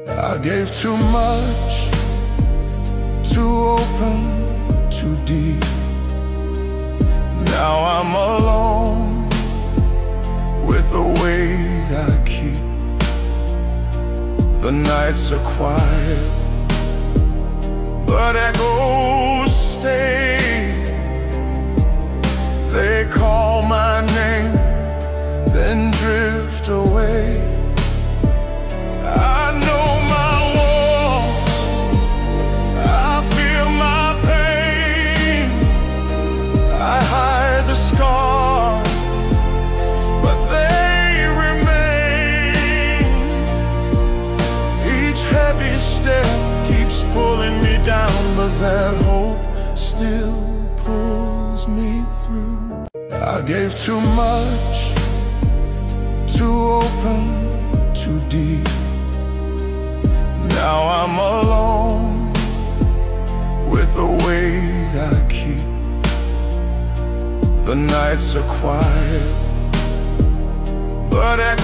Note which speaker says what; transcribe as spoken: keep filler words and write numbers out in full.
Speaker 1: I gave too much, too open, too deep. Now I'm alone with the weight I keep. The nights are quiet, but echoes stay. They call my name, then drift away. I know my walls, I feel my pain. I hide the scars, but they remain. Each heavy step keeps pulling me down, but that hope still pulls me through. I gave too much, too open, too deep. Now I'm alone with the weight I keep. The nights are quiet, but